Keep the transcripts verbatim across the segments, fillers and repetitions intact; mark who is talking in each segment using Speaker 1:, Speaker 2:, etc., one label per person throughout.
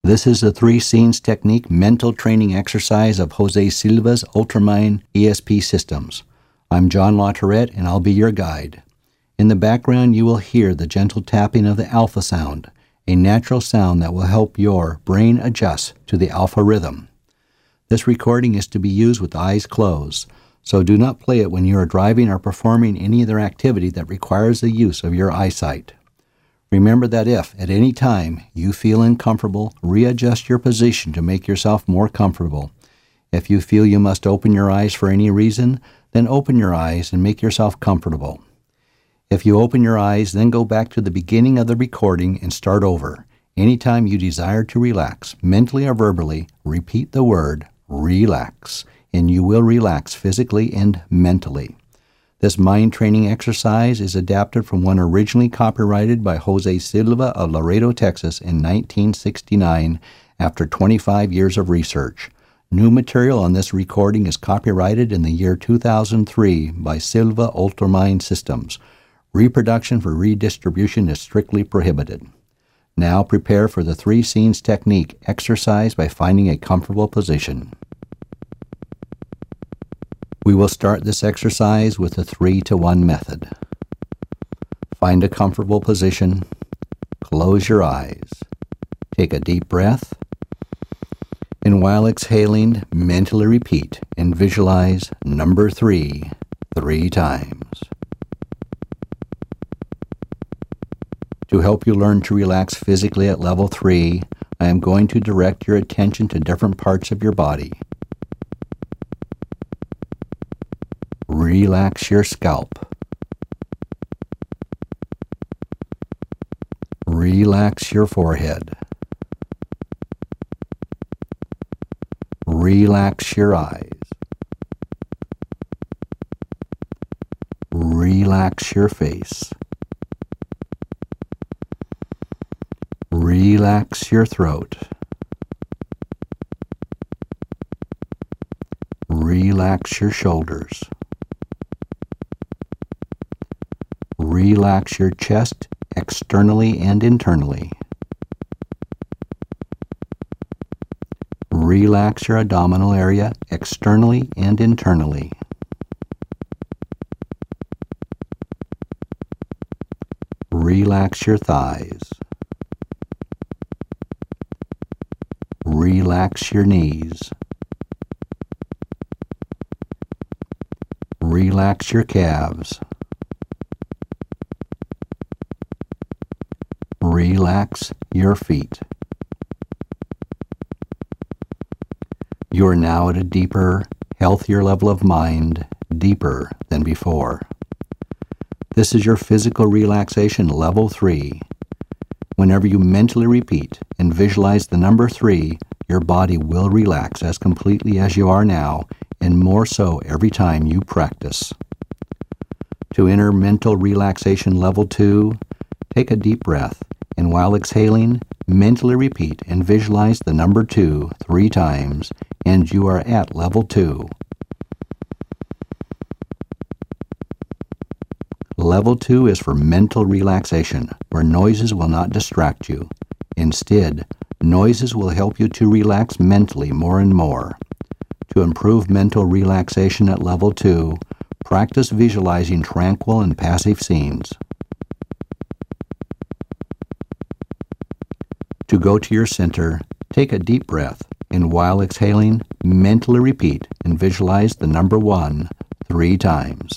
Speaker 1: This is the Three Scenes Technique mental training exercise of Jose Silva's Ultramind E S P systems. I'm John LaTourette, and I'll be your guide. In the background, you will hear the gentle tapping of the alpha sound, a natural sound that will help your brain adjust to the alpha rhythm. This recording is to be used with eyes closed, so do not play it when you are driving or performing any other activity that requires the use of your eyesight. Remember that if, at any time, you feel uncomfortable, readjust your position to make yourself more comfortable. If you feel you must open your eyes for any reason, then open your eyes and make yourself comfortable. If you open your eyes, then go back to the beginning of the recording and start over. Anytime you desire to relax, mentally or verbally, repeat the word relax, and you will relax physically and mentally. This mind training exercise is adapted from one originally copyrighted by Jose Silva of Laredo, Texas in nineteen sixty-nine after twenty-five years of research. New material on this recording is copyrighted in the year two thousand three by Silva Ultramind Systems. Reproduction for redistribution is strictly prohibited. Now prepare for the Three Scenes Technique exercise by finding a comfortable position. We will start this exercise with the three to one method. Find a comfortable position, close your eyes, take a deep breath, and while exhaling, mentally repeat and visualize number three three times. To help you learn to relax physically at level three, I am going to direct your attention to different parts of your body. Relax your scalp. Relax your forehead. Relax your eyes. Relax your face. Relax your throat. Relax your shoulders. Relax your chest externally and internally. Relax your abdominal area externally and internally. Relax your thighs. Relax your knees. Relax your calves. Relax your feet. You are now at a deeper, healthier level of mind, deeper than before. This is your physical relaxation level three. Whenever you mentally repeat and visualize the number three, your body will relax as completely as you are now, and more so every time you practice. To enter mental relaxation level two, take a deep breath, and while exhaling, mentally repeat and visualize the number two three times, and you are at level two. Level two is for mental relaxation, where noises will not distract you. Instead, noises will help you to relax mentally more and more. To improve mental relaxation at level two, practice visualizing tranquil and passive scenes. To go to your center, take a deep breath, and while exhaling, mentally repeat and visualize the number one three times.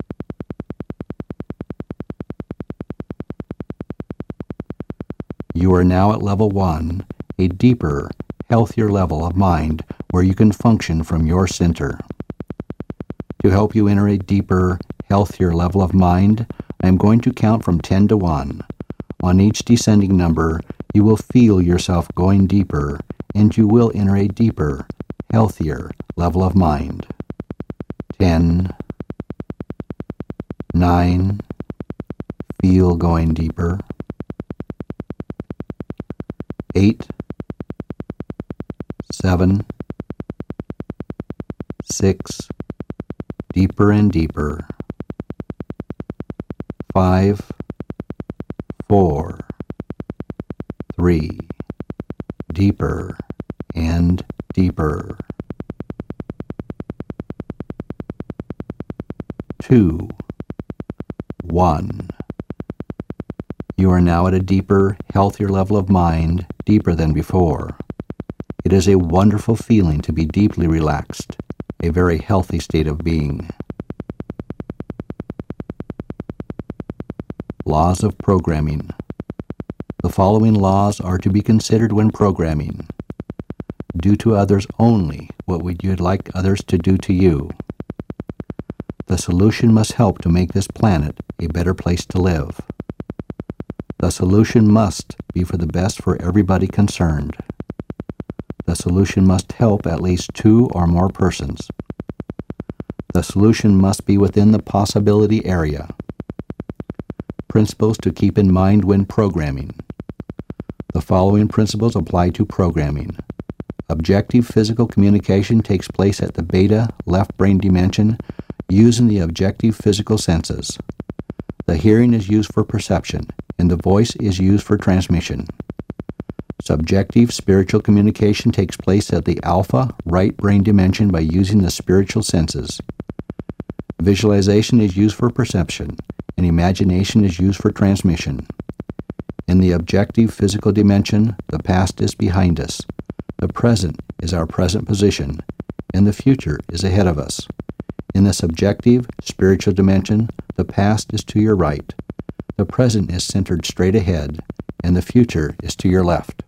Speaker 1: You are now at level one, a deeper, healthier level of mind where you can function from your center. To help you enter a deeper, healthier level of mind, I am going to count from ten to one. On each descending number, you will feel yourself going deeper, and you will enter a deeper, healthier level of mind. Ten, nine, feel going deeper. Eight, seven, six, deeper and deeper. Five, four, three, deeper and deeper. Two, one. You are now at a deeper, healthier level of mind, deeper than before. It is a wonderful feeling to be deeply relaxed, a very healthy state of being. Laws of programming. The following laws are to be considered when programming. Do to others only what would you like others to do to you. The solution must help to make this planet a better place to live. The solution must be for the best for everybody concerned. The solution must help at least two or more persons. The solution must be within the possibility area. Principles to keep in mind when programming. The following principles apply to programming. Objective physical communication takes place at the beta left brain dimension using the objective physical senses. The hearing is used for perception, and the voice is used for transmission. Subjective spiritual communication takes place at the alpha right brain dimension by using the spiritual senses. Visualization is used for perception, and imagination is used for transmission. In the objective physical dimension, the past is behind us. The present is our present position, and the future is ahead of us. In the subjective spiritual dimension, the past is to your right. The present is centered straight ahead, and the future is to your left.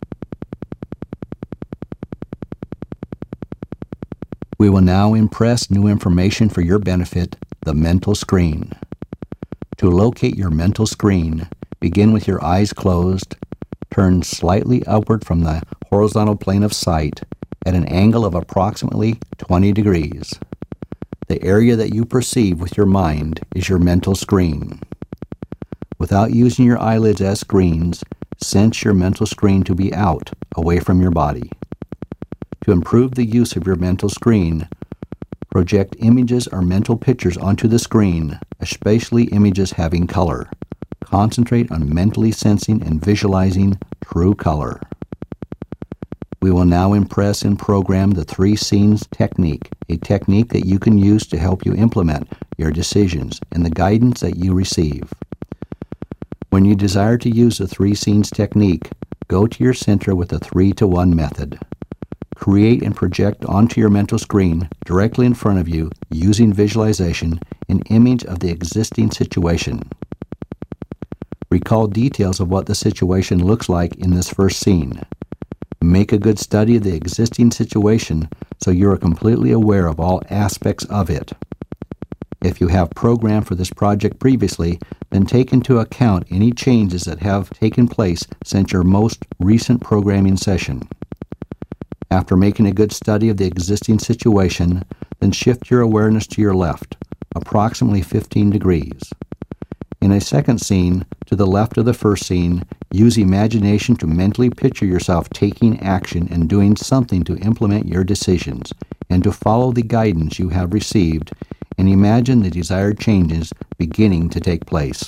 Speaker 1: We will now impress new information for your benefit, the mental screen. To locate your mental screen, begin with your eyes closed, turn slightly upward from the horizontal plane of sight at an angle of approximately twenty degrees. The area that you perceive with your mind is your mental screen. Without using your eyelids as screens, sense your mental screen to be out, away from your body. To improve the use of your mental screen, project images or mental pictures onto the screen, especially images having color. Concentrate on mentally sensing and visualizing true color. We will now impress and program the three scenes technique, a technique that you can use to help you implement your decisions and the guidance that you receive. When you desire to use the three scenes technique, go to your center with the three to one method. Create and project onto your mental screen, directly in front of you, using visualization, an image of the existing situation. Recall details of what the situation looks like in this first scene. Make a good study of the existing situation so you are completely aware of all aspects of it. If you have programmed for this project previously, then take into account any changes that have taken place since your most recent programming session. After making a good study of the existing situation, then shift your awareness to your left, approximately fifteen degrees. In a second scene, to the left of the first scene, use imagination to mentally picture yourself taking action and doing something to implement your decisions, and to follow the guidance you have received, and imagine the desired changes beginning to take place.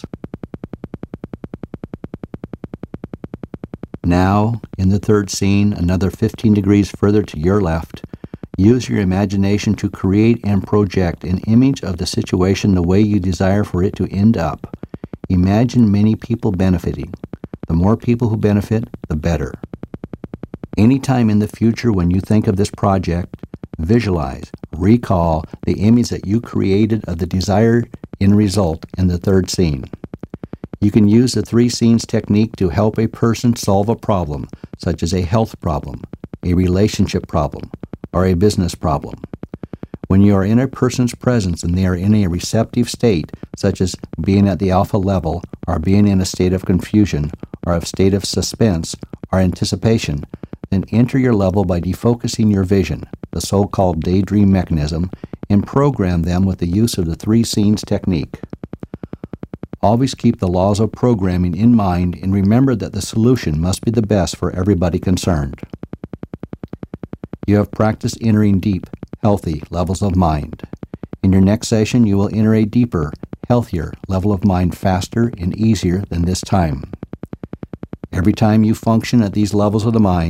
Speaker 1: Now, in the third scene, another fifteen degrees further to your left, use your imagination to create and project an image of the situation the way you desire for it to end up. Imagine many people benefiting. The more people who benefit, the better. Anytime in the future when you think of this project, visualize, recall the image that you created of the desired end result in the third scene. You can use the three scenes technique to help a person solve a problem, such as a health problem, a relationship problem, or a business problem. When you are in a person's presence and they are in a receptive state, such as being at the alpha level, or being in a state of confusion, or a state of suspense, or anticipation, then enter your level by defocusing your vision, the so-called daydream mechanism, and program them with the use of the three scenes technique. Always keep the laws of programming in mind and remember that the solution must be the best for everybody concerned. You have practiced entering deep, healthy levels of mind. In your next session, you will enter a deeper, healthier level of mind faster and easier than this time. Every time you function at these levels of the mind,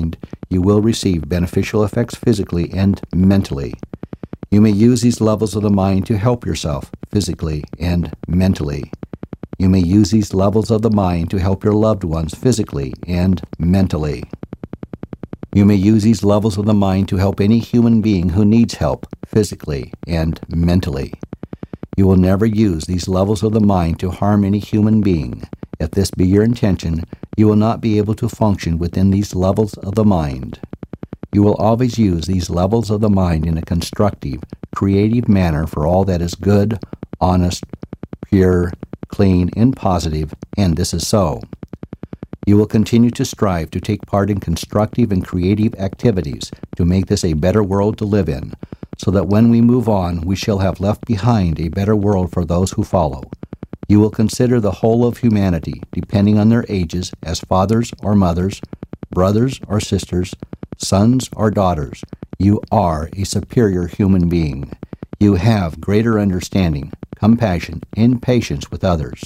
Speaker 1: you will receive beneficial effects physically and mentally. You may use these levels of the mind to help yourself physically and mentally. You may use these levels of the mind to help your loved ones physically and mentally. You may use these levels of the mind to help any human being who needs help physically and mentally. You will never use these levels of the mind to harm any human being. If this be your intention, you will not be able to function within these levels of the mind. You will always use these levels of the mind in a constructive, creative manner for all that is good, honest, pure, clean, and positive, and this is so. You will continue to strive to take part in constructive and creative activities to make this a better world to live in, so that when we move on, we shall have left behind a better world for those who follow. You will consider the whole of humanity, depending on their ages, as fathers or mothers, brothers or sisters, sons or daughters. You are a superior human being. You have greater understanding, compassion, and patience with others.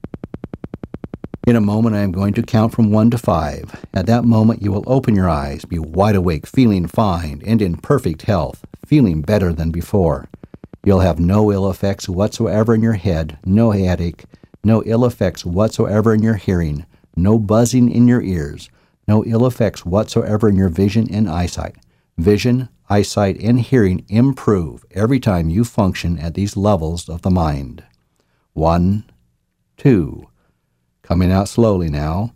Speaker 1: In a moment, I am going to count from one to five. At that moment, you will open your eyes, be wide awake, feeling fine and in perfect health, feeling better than before. You'll have no ill effects whatsoever in your head, no headache, no ill effects whatsoever in your hearing, no buzzing in your ears, no ill effects whatsoever in your vision and eyesight. Vision, eyesight, and hearing improve every time you function at these levels of the mind. One, two. Coming out slowly now.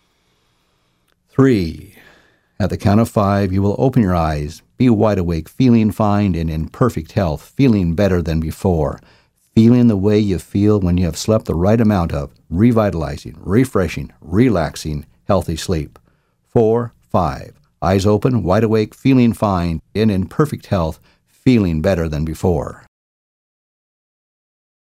Speaker 1: Three. At the count of five, you will open your eyes, be wide awake, feeling fine and in perfect health, feeling better than before, feeling the way you feel when you have slept the right amount of revitalizing, refreshing, relaxing, healthy sleep. Four, five. Eyes open, wide awake, feeling fine and in perfect health, feeling better than before.